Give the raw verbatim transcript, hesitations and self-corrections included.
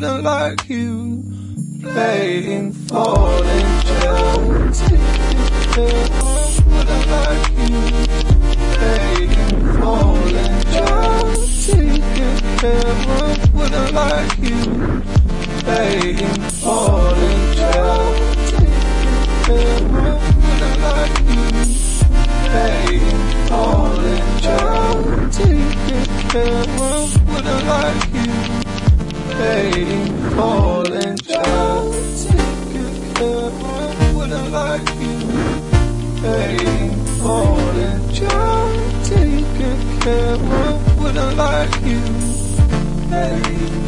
wouldn't like you playing falling jail. Take it there, wouldn't like you playing falling jail. Take it there, wouldn't like you playing falling jail. Take it there, wouldn't like you playing falling jail. Take it there, wouldn't like you playing falling jail. Take it there, wouldn't like you playing falling jail. Take it there, wouldn't like you playing